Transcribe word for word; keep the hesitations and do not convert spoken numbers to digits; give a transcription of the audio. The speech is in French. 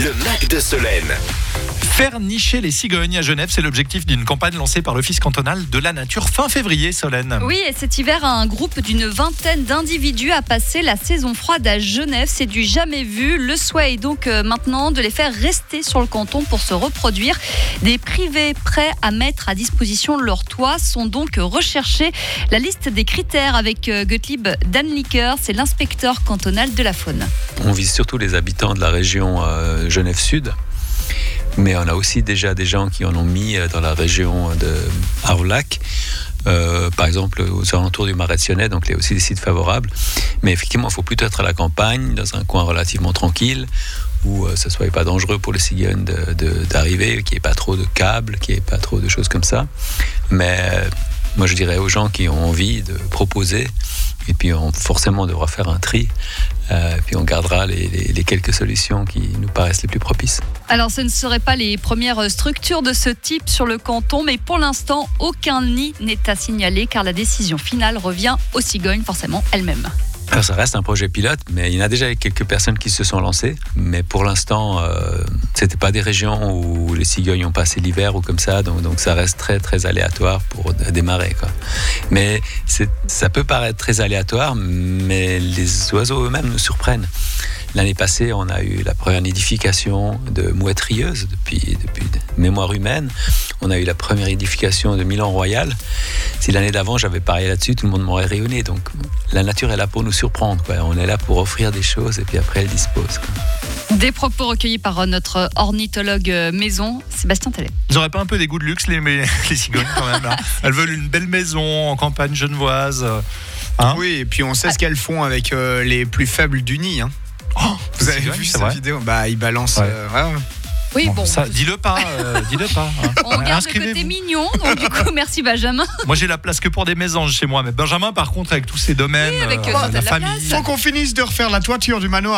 le Mac de Solène. Faire nicher les cigognes à Genève, c'est l'objectif d'une campagne lancée par l'Office cantonal de la nature fin février, Solène. Oui, et cet hiver, un groupe d'une vingtaine d'individus a passé la saison froide à Genève. C'est du jamais vu. Le souhait est donc maintenant de les faire rester sur le canton pour se reproduire. Des privés prêts à mettre à disposition leur toit sont donc recherchés. La liste des critères avec Gottlieb Danliker, c'est l'inspecteur cantonal de la faune. On vise surtout les habitants de la région euh, Genève-Sud. Mais on a aussi déjà des gens qui en ont mis dans la région de Arlac, euh, par exemple aux alentours du Marais de Sionnet, donc il y a aussi des sites favorables. Mais effectivement, il faut plutôt être à la campagne, dans un coin relativement tranquille, où euh, ça ne soit pas dangereux pour les cigognes de, de, d'arriver, qu'il n'y ait pas trop de câbles, qu'il n'y ait pas trop de choses comme ça. Mais euh, moi, je dirais aux gens qui ont envie de proposer, et puis on forcément devra faire un tri, euh, puis on gardera les, les, les quelques solutions qui nous paraissent les plus propices. Alors ce ne seraient pas les premières structures de ce type sur le canton, mais pour l'instant, aucun nid n'est à signaler car la décision finale revient aux cigognes, forcément elles-mêmes. Alors ça reste un projet pilote, mais il y en a déjà quelques personnes qui se sont lancées. Mais pour l'instant, euh, c'était pas des régions où les cigognes ont passé l'hiver ou comme ça, donc, donc ça reste très très aléatoire pour démarrer, quoi. Mais c'est, ça peut paraître très aléatoire, mais les oiseaux eux-mêmes nous surprennent. L'année passée, on a eu la première nidification de mouettes rieuses depuis, depuis mémoire humaine. On a eu la première nidification de Milan Royal. Si l'année d'avant, j'avais parié là-dessus, tout le monde m'aurait rayonné. Donc, la nature est là pour nous surprendre, quoi. On est là pour offrir des choses et puis après, elle dispose, quoi. Des propos recueillis par notre ornithologue maison, Sébastien Tellet. Ils n'auraient pas un peu des goûts de luxe, les, les cigognes, quand même, là. Elles veulent une belle maison en campagne genevoise. Hein, oui, et puis on sait ce qu'elles font avec euh, les plus faibles du nid. Hein. Oh, vous avez cigognes, vu c'est cette vrai vidéo? Bah, ils balancent. Ouais. Euh, ouais. Oui, bon. bon ça, dis-le pas, euh, dis-le pas. Hein. On garde le côté mignon, donc du coup, merci Benjamin. Moi, j'ai la place que pour des mésanges chez moi, mais Benjamin, par contre, avec tous ses domaines, oui, avec euh, euh, la, la famille. Faut qu'on finisse de refaire la toiture du manoir.